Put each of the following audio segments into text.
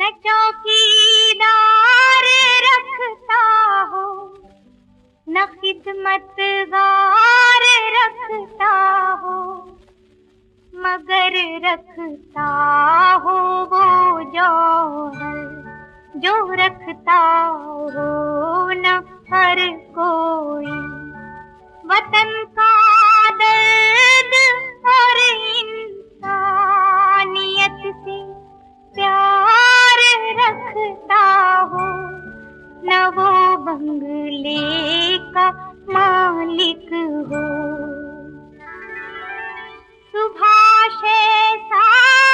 न चौकीदार रखता हो, न खिदमतगार रखता हो, मगर रखता हो वो जौहर जो रखता हो न हर कोई। वतन का दर्द और इंसानियत से प्यार रखता हो, न वो बंगले का मालिक हो। सुभाष ऐसा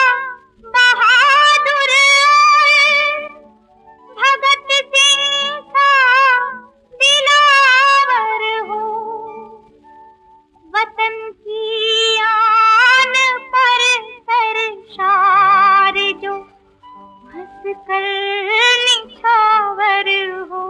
बहादुर भगत सिंह सा दिलावर हो, वतन की आन पर सरशार जो हंस कर निछावर हो,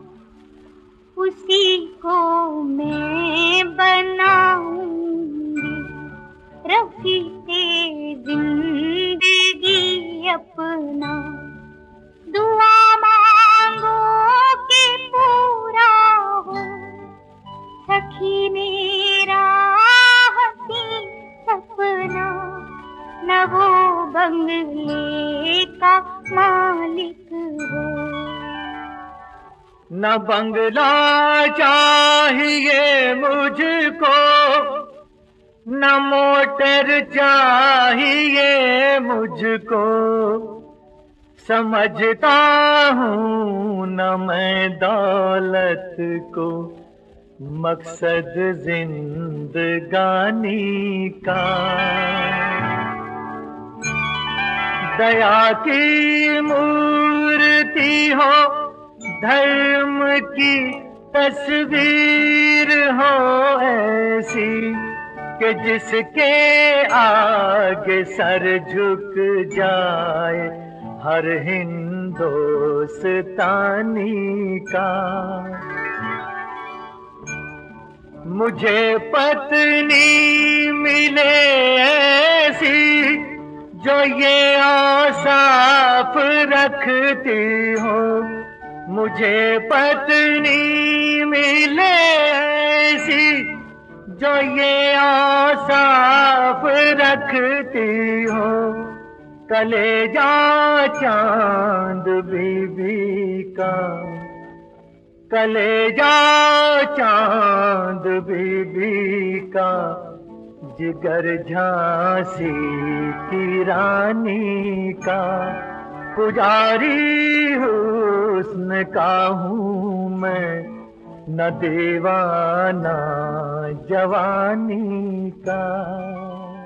उसी को मैं बनाऊंगी रफीके जिंदगी अपना। दुआ मांगो कि पूरा हो सखी मेरा हंसी सपना, न वो बंगले का मालिक हो। न बंगला चाहिए मुझको, न मोटर चाहिए मुझको, समझता हूँ न मैं दौलत को मकसद जिंदगानी का। दया की मूर्ति हो, धर्म की तस्वीर हो ऐसी कि जिसके आगे सर झुक जाए हर हिंदुस्तानी का। मुझे पत्नी मिले ऐसी जो ये औसाफ रखती हो, मुझे पत्नी मिले ऐसी जो ये औसाफ रखती हो। कलेजा चांद बीबी का, कलेजा चांद बीबी का, जिगर झांसी की रानी का। पुजारी हुस्न का हूँ मैं, न दीवाना जवानी का।